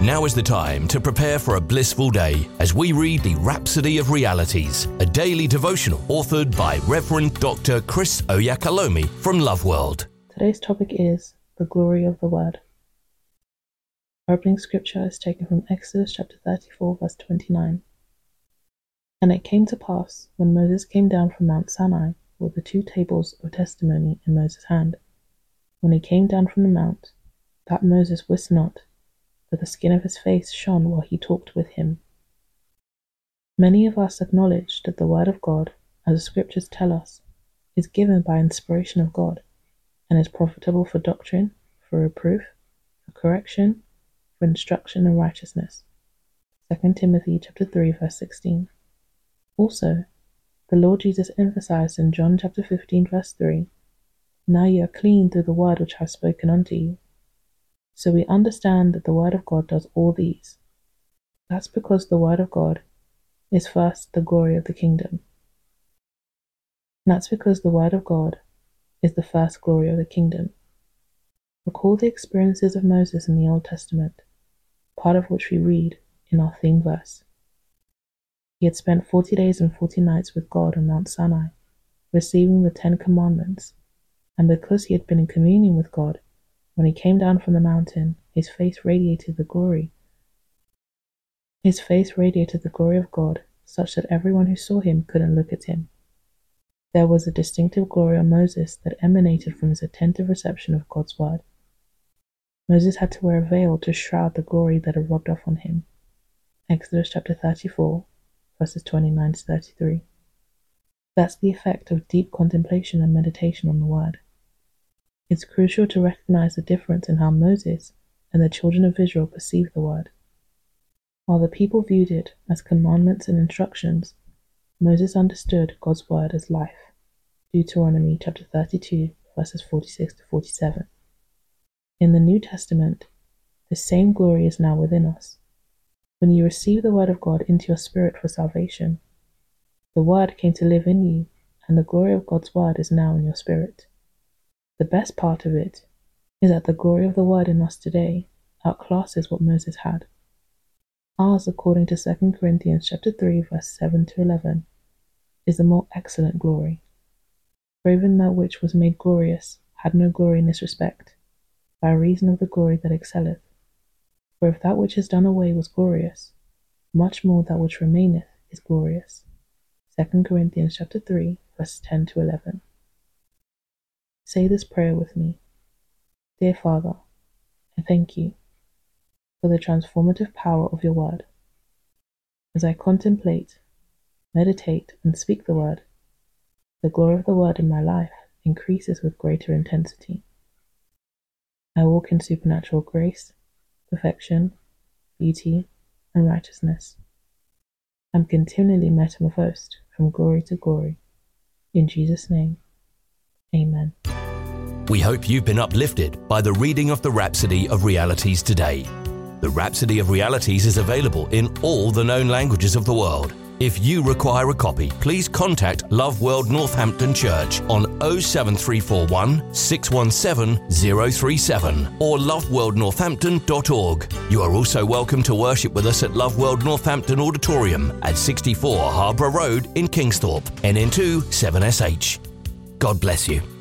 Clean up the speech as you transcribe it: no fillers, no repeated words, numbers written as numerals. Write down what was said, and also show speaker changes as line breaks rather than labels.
Now is the time to prepare for a blissful day as we read the Rhapsody of Realities, a daily devotional authored by Reverend Dr. Chris Oyakalomi from Love World.
Today's topic is the glory of the Word. Our opening scripture is taken from Exodus chapter 34, verse 29. And it came to pass, when Moses came down from Mount Sinai with the 2 tables of testimony in Moses' hand, when he came down from the mount, that Moses wist not, for the skin of his face shone while he talked with him. Many of us acknowledge that the Word of God, as the Scriptures tell us, is given by inspiration of God, and is profitable for doctrine, for reproof, for correction, for instruction in righteousness. 2 Timothy chapter 3, verse 16. Also, the Lord Jesus emphasized in John chapter 15, verse 3, "Now ye are clean through the word which I have spoken unto you." So we understand that the Word of God does all these. That's because the Word of God is first the glory of the kingdom. That's because the Word of God is the first glory of the kingdom. Recall the experiences of Moses in the Old Testament, part of which we read in our theme verse. He had spent 40 days and 40 nights with God on Mount Sinai, receiving the 10 Commandments, and because he had been in communion with God, when he came down from the mountain, his face radiated the glory. His face radiated the glory of God, such that everyone who saw him couldn't look at him. There was a distinctive glory on Moses that emanated from his attentive reception of God's word. Moses had to wear a veil to shroud the glory that had rubbed off on him. Exodus chapter 34, verses 29 to 33. That's the effect of deep contemplation and meditation on the word. It's crucial to recognize the difference in how Moses and the children of Israel perceived the word. While the people viewed it as commandments and instructions, Moses understood God's word as life. Deuteronomy chapter 32, verses 46 to 47. In the New Testament, the same glory is now within us. When you receive the word of God into your spirit for salvation, the word came to live in you, and the glory of God's word is now in your spirit. The best part of it is that the glory of the word in us today outclasses what Moses had. Ours, according to 2 Corinthians chapter 3, verse 7 to 11, is the more excellent glory. For even that which was made glorious had no glory in this respect, by reason of the glory that excelleth. For if that which is done away was glorious, much more that which remaineth is glorious. 2 Corinthians chapter 3, verse 10 to 11. Say this prayer with me. Dear Father, I thank you for the transformative power of your word. As I contemplate, meditate, and speak the word, the glory of the word in my life increases with greater intensity. I walk in supernatural grace, perfection, beauty, and righteousness. I'm continually metamorphosed from glory to glory. In Jesus' name, amen.
We hope you've been uplifted by the reading of the Rhapsody of Realities today. The Rhapsody of Realities is available in all the known languages of the world. If you require a copy, please contact Love World Northampton Church on 07341 617 037 or loveworldnorthampton.org. You are also welcome to worship with us at Love World Northampton Auditorium at 64 Harbour Road in Kingsthorpe, NN2 7SH. God bless you.